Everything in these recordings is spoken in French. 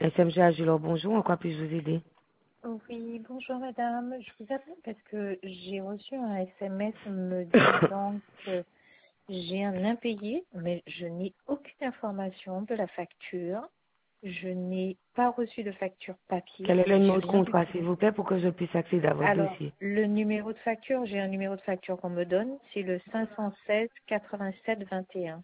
SMG Agilor, bonjour, en quoi puis-je vous aider? Oui, bonjour madame. Je vous appelle parce que j'ai reçu un SMS me disant que j'ai un impayé, mais je n'ai aucune information de la facture. Je n'ai pas reçu de facture papier. Quel est le J'ai numéro de rien du contrat, tout. s'il vous plaît, pour que je puisse accéder à votre Alors, dossier? le numéro de facture, j'ai un numéro de facture qu'on me donne, c'est le 516 87 21.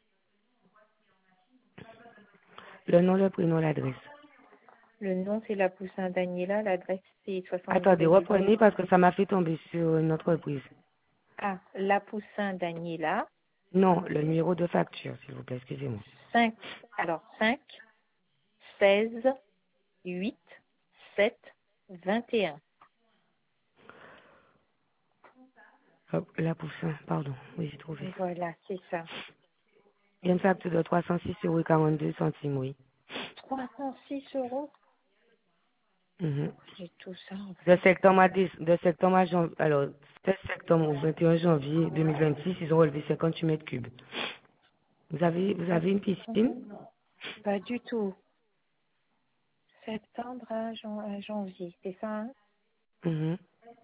Le nom, le prénom, l'adresse. Le nom, c'est la Poussin Daniela. L'adresse, c'est 70 Attendez, rue du Bac. reprenez parce que ça m'a fait tomber sur une entreprise. Ah, la Poussin Daniela. Non, le numéro de facture, s'il vous plaît, excusez-moi. 5, alors 5, 16, 8, 7, 21. Hop, la Poussin, pardon, oui, j'ai trouvé. Voilà, c'est ça. Il y a une facture de 306,42 €, oui. 306 euros. Mhm. J'ai tout ça en De fait. septembre à, de septembre à janvier, alors, 16 septembre au 21 janvier 2026, ils ont relevé 58 mètres cubes. Vous Ah, avez une piscine? pas du tout. Septembre à janvier, c'est ça, hein? Mhm.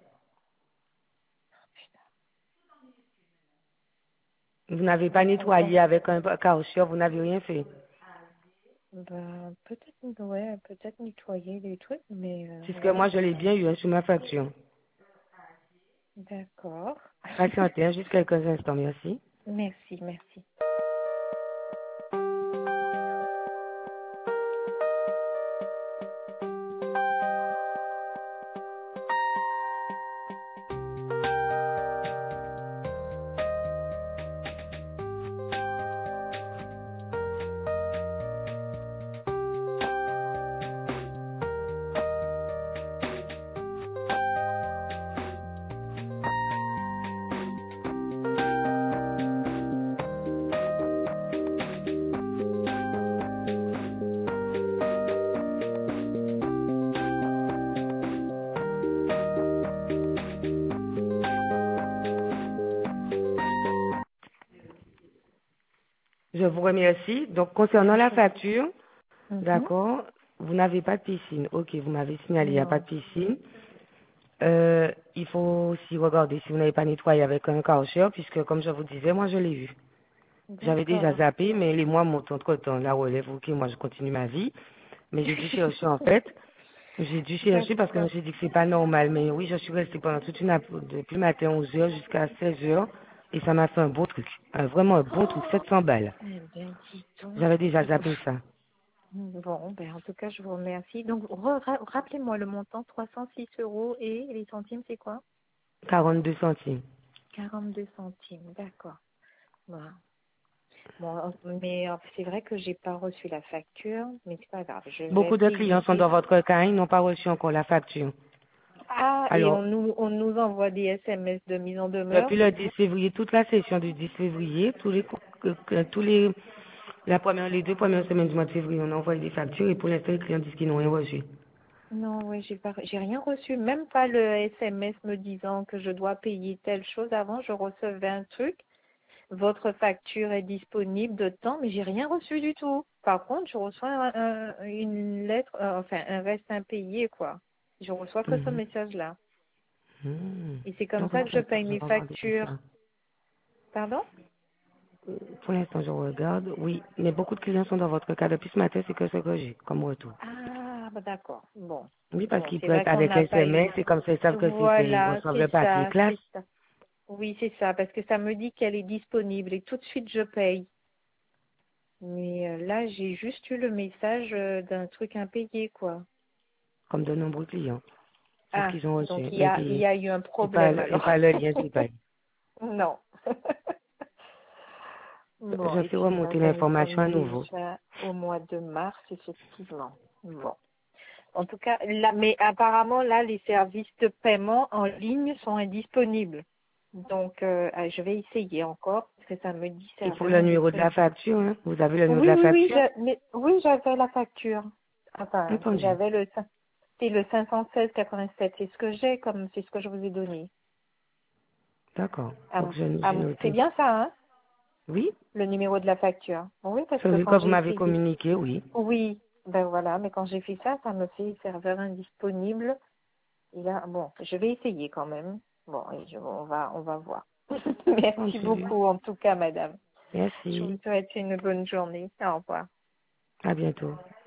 Vous n'avez pas Bah, pourtant, nettoyé avec un caoutchouc, vous n'avez rien fait. bah, peut-être, ouais, peut-être nettoyer les trucs, mais Puisque ouais, moi, je l'ai bien eu hein, sur ma facture. d'accord. Patientez hein, juste quelques instants, merci. Merci, merci. Je vous remercie. Donc, concernant la facture, Mhm. d'accord, vous n'avez pas de piscine. Ok, vous m'avez signalé, il n'y a pas Non, de piscine. Il faut aussi regarder si vous n'avez pas nettoyé avec un caoutchouc, puisque, comme je vous disais, moi, je l'ai vu. J'avais déjà d'accord. zappé, mais les mois montent entre-temps. La relève, ok, moi, je continue ma vie. Mais j'ai dû chercher, en fait. J'ai dû chercher parce que je me D'accord. suis dit que c'est pas normal. Mais oui, je suis restée pendant toute une depuis le matin 11 heures jusqu'à 16 heures. Et ça m'a fait un beau truc. Vraiment un bon truc, Oh, 700 balles. eh bien, dis donc. J'avais déjà zappé ça. Bon, ben, en tout cas, je vous remercie. Donc, rappelez-moi le montant, 306 euros et les centimes, c'est quoi? 42 centimes. 42 centimes, d'accord. Voilà. Bon, mais c'est vrai que j'ai pas reçu la facture, mais c'est pas grave, je vais Beaucoup de clients sont essayer. dans votre cas, ils n'ont pas reçu encore la facture. Ah, et Alors, on nous envoie des SMS de mise en demeure. depuis le 10 février, toute la session du 10 février, tous les, les 2 premières semaines du mois de février, on a envoyé des factures et pour l'instant, les clients disent qu'ils n'ont rien reçu. Non, oui, j'ai rien reçu, même pas le SMS me disant que je dois payer telle chose. Avant, je recevais un truc. Votre facture est disponible de temps, mais j'ai rien reçu du tout. Par contre, je reçois une lettre, enfin un reste impayé, quoi. Je reçois que ce Mhm. message-là. Mhm. Et c'est comme Donc, ça pour que je l'instant, paye je mes vais regarder tout factures. ça. Pardon? Pour l'instant, je regarde, oui. Mais beaucoup de clients sont dans votre cas. Depuis ce matin, c'est que ce que j'ai comme retour. Ah, bah d'accord. Bon. Oui, parce Bon, qu'ils c'est peuvent vrai être qu'on avec n'a pas eu. SMS, c'est comme ça, ils savent que c'est fait. Ils Voilà, reçoivent c'est le papier ça, classe. c'est ça. Oui, c'est ça, parce que ça me dit qu'elle est disponible et tout de suite je paye. Mais là, j'ai juste eu le message d'un truc impayé, quoi. Comme de nombreux clients. C'est ce Ah, qu'ils ont reçu, donc il y impayé. a eu un Et pas, problème et alors. pas le lien du paye. Non. Bon, Je et fais puis là, remonter ben, nous l'information sommes à nouveau. déjà au mois de mars, effectivement. Bon. En tout cas, là, mais apparemment, là, les services de paiement en ligne sont indisponibles. Donc, je vais essayer encore, parce que ça me dit Il faut le serveur numéro de la indisponible. facture, hein. Vous avez le numéro de Oui, la oui, oui, facture? oui, j'avais la facture. Enfin, Entendu. j'avais c'est le 516,87. C'est ce que je vous ai donné. D'accord. Ah, Donc, j'ai c'est noté. bien ça, hein, Oui? le numéro de la facture. Oui, parce que Celui que quand vous j'ai m'avez essayé. communiqué, oui. Oui, Ben voilà, mais quand j'ai fait ça, ça me fait serveur indisponible. Et là, bon, je vais essayer quand même. Bon, on va voir. Merci Entendu. beaucoup en tout cas, madame. Je vous Merci. souhaite une bonne journée. Au revoir. À bientôt.